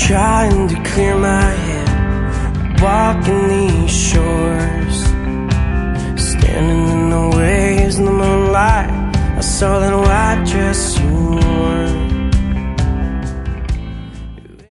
trying to clear my head, walking these shores, standing in the waves in the moonlight. I saw that white dress you